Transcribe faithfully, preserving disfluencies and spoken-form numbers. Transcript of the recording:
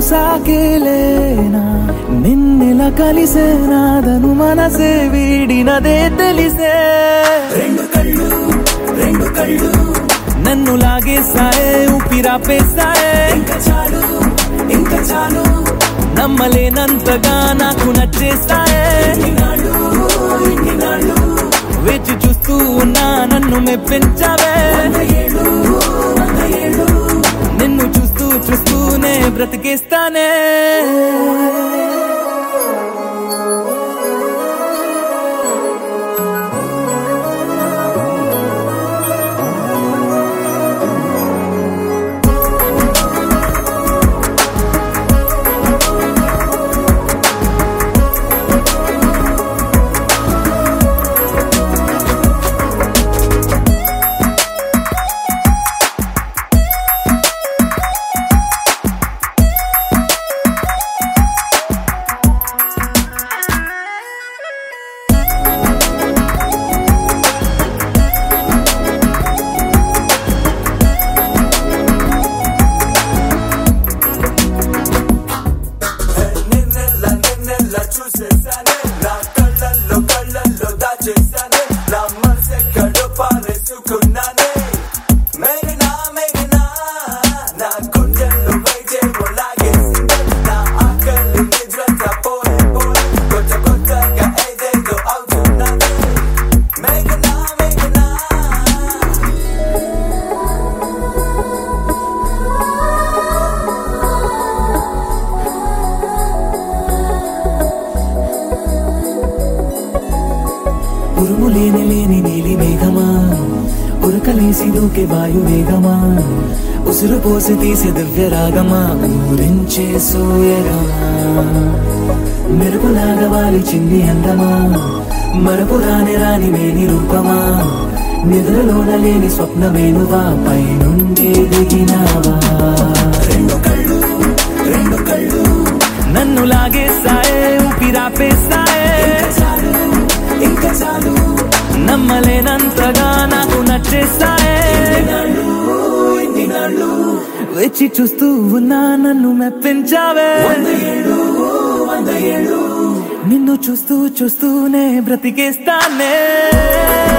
చూసాకేలేనా నిన్నెలా కలిసేనాదను మనసే వీడినదే తెలిసే రెండు కళ్ళు రెండు కళ్ళు నన్ను లాగేసాయే ఊపిరాపేసాయే ఇంకా చాలు ఇంకా చాలు నమ్మలేనంతగా నాకు నచ్చేసాయే వేచి చూస్తూ ఉన్నా నన్ను మెప్పించావే నిన్ను చూస్తూ చూస్తూనే బ్రతికేస్తానే ఉరుము లేని లేని నీలి మేఘమా ఉరకలేసి దూకే వాయు వేగమా ఉసురు పోసి తీసే దివ్య రాగమా ఊరించే సూయగమా మెరుపులాగా వాలి చింది అందమా మరపు రాని రాని మేని రూపమా నిద్రలోన లేని స్వప్నమేనువా పై నుండి దిగినావా రెండు కళ్ళు రెండు కళ్ళు నన్ను లాగేసాయే ఊపిరాపేసాయే ఇంకా చాలు నమ్మలేనంతగా నాకు నచ్చేసాయే వేచి చూస్తూ ఉన్నా నన్ను మెప్పించావే నిన్ను చూస్తూ చూస్తూనే బ్రతికేస్తానే